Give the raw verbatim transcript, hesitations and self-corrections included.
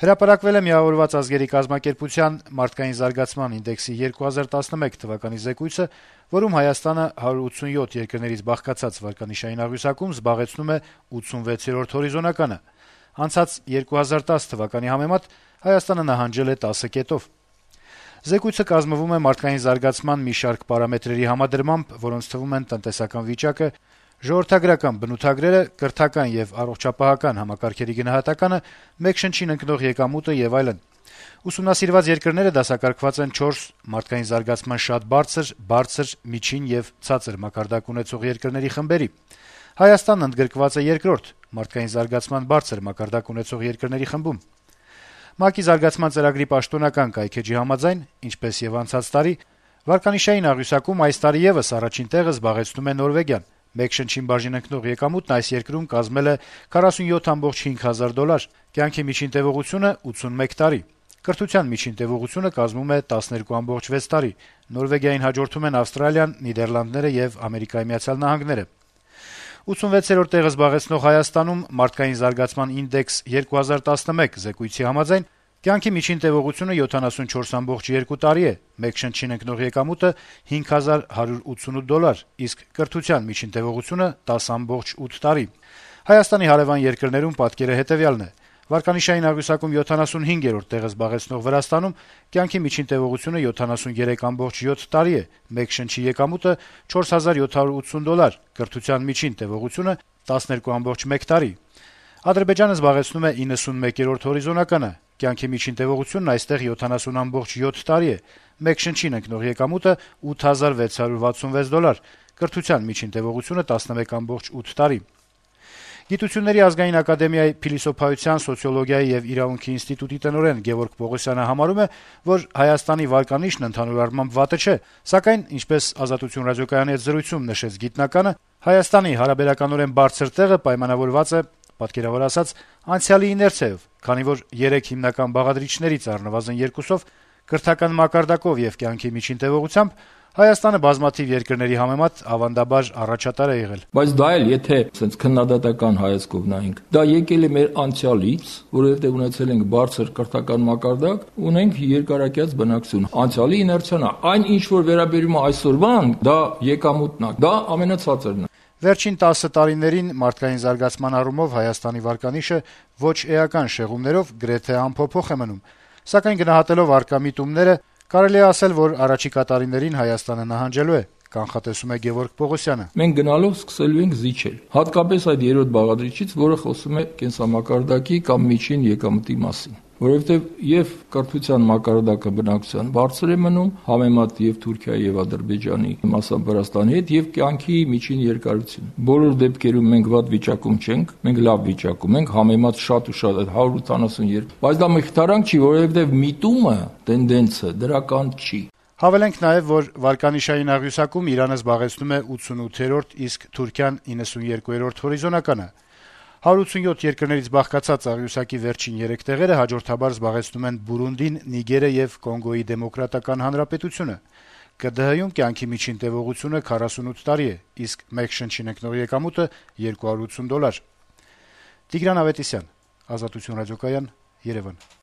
Հրապարակվել է Միավորված ազգերի կազմակերպության մարդկային զարգացման ինդեքսի երկու հազար տասնմեկ թվականի զեկույցը, որում Հայաստանը հարյուր ութսունյոթ երկրներից բաղկացած վարկանիշային աղյուսակում զբաղեցնում է ութսունվեցերորդ հորիզոնականը։ Անցած երկու հազար տասը թվականի համեմատ Հայաստանը նահանջել է տասը կետով։ Զեկույցը կազմվում է մարդկային զարգացման մի շարք պարամետրերի համադրմամբ, որոնց թվում են տնտեսական վիճակը, ժողովրդագրական բնութագրերը, կրթական եւ առողջապահական համակարգերի գնահատականը, մեկ շնչին ընկնող եկամուտը եւ այլն։ Ուսումնասիրված երկրները դասակարգված են չորս մարդկային զարգացման շատ բարձր, բարձր, միջին եւ ցածր մակարդակ ունեցող երկրների խմբերի։ Հայաստանն ընդգրկված է երկրորդ մարդկային զարգացման բարձր մակարդակ ունեցող երկրների խմբում։ ՄԱԿ-ի զարգացման ծրագրի պաշտոնական կայքեջի համաձայն, ինչպես եւ անցած տարի, վարկանիշային աղյուսակում այս տարի եւս առաջին տեղը զբաղեցնում է Նորվեգիան։ Մեկ շնչին բաժին ընկնող եկամուտն այս երկրում կազմել է քառասունյոթ կόμμα հինգ հազար դոլար, կյանքի միջին տեւողությունը ութսունմեկ տարի, կրթության միջին տեւողությունը կազմում է տասներկու կόμμα վեց տարի, Նորվեգիային հաջորդում են Ավստրալիան, Նիդերլանդները եւ Ամերիկայի Միացյալ Նահանգները։ ութսունվեցերորդ տեղը զբաղեցնող Հայաստանում մարդկային զարգացման ինդեքս երկու հազար տասնմեկ զեկույցի համաձայն կյանքի միջին տեւողությունը յոթանասունչորս կόμμα երկու տարի է, մեկ շնչին ընկնող եկամուտը հինգ հազար հարյուր ութսունութ դոլար, իսկ կրթության միջին տեւողությունը տասը կόμμα ութ տարի։ Հայաստանի հարևան երկրներում պատկերը հետեւյալն է. վարկանիշային աղյուսակում յոթանասունհինգերորդ տեղը զբաղեցնող Վրաստանում կյանքի միջին տեւողությունը յոթանասուներեք կόμμα յոթ տարի է, մեկ շնչի եկամուտը չորս հազար յոթ հարյուր ութսուն դոլար, կրթության միջին տեւողությունը տասներկու կόμμα մեկ տարի։ Ադրբեջանը զբաղեցնում է իննսունմեկերորդ հորիզոնականը, կյանքի միջին տեւողությունն այստեղ յոթանասուն կόμμα յոթ տարի է, մեկ շնչին ընկնող եկամուտը ութ հազար վեց հարյուր վաթսունվեց դոլար, կրթության միջին տեւողությունը տասնմեկ կόμma ութ տարի։ Գիտությունների ազգային ակադեմիայի փիլիսոփայության, սոցիոլոգիայի եւ իրավունքի ինստիտուտի տնօրեն Գևորգ Պողոսյանը համարում է, որ Հայաստանի վարկանիշն ընդհանուր առմամբ վատը չէ, սակայն, ինչպես Ազատություն ռադիոկայանի հետ զրույցում նշեց գիտնականը, Հայաստանի հարաբերականորեն բարձր տեղը պայմանավորված է, պատկերավոր ասած, անցյալի իներցիայով, քանի որ երեք հիմնական բաղադրիչներից առնվազն երկուսով կրթական մակարդակով եւ կյանքի միջին տեւողությամբ Հայաստանը բազմաթիվ երկրների համեմատ ավանդաբար առաջատար է եղել։ Բայց դա էլ եթե sense քննադատական հայացքով նայենք, դա եկել է մեր անցյալից, որովհետեւ ունեցել ենք բարձր կրթական մակարդակ, ունենք երկարակյաց բնակչություն։ Անցյալի իներցիան, այն ինչ որ վերաբերում է այսօրվան, դա եկամուտն է, դա ամենացածրն է։ Վերջին տասը տարիներին մարդկային զարգացման առումով Հայաստանի վարկանիշը ոչ էական շեղումներով գրեթե անփոփոխ է մնում, սակայն գնահատելով առկա միտումները կարելի է ասել, որ առաջիկա տարիներին Հայաստանը նահանջելու է, կանխատեսում է Գևորգ Պողոսյանը։ Մենք գնալով սկսելու ենք զիջել, հատկապես այդ երրորդ բաղադրիչից, որը խոսում է կենսամակարդակի կամ միջին եկամտի մասին, որովհետև եւ կրթության մակարդակը բնակչության բարձր է մնում, համեմատ եւ Թուրքիայի եւ Ադրբեջանի, մասամբ Վրաստանի հետ, եւ կյանքի միջին երկարություն։ Բոլոր դեպքերում մենք վատ վիճակում չենք, մենք լավ վիճակում ենք, համեմատ շատ ու շատ հարյուր ութանասունյոթ, բայց դա մխիթարանք չի, որովհետեւ միտումը, տենդենսը դրական չի։ Հավելենք նաև, որ վարկանիշային աղյուսակում Իրանը զբաղեցնում է ութսունութերորդ, իսկ Թուրքիան իննսունյոթերորդ հորիզոնականը։ հարյուր ութսունյոթ երկրներից բաղկացած աղյուսակի վերջին երեք տեղերը հաջորդաբար զբաղեցնում են Բուրունդին, Նիգերը եւ Կոնգոյի Դեմոկրատական Հանրապետությունը։ Կ D H-ում կյանքի միջին տեւողությունը քառասունութ տարի է, իսկ մեկ շնչին ընկնող եկամուտը երկու հարյուր ութսուն դոլար։ Տիգրան Ավետիսյան, Ազատություն ռադիոկայան, Երևան։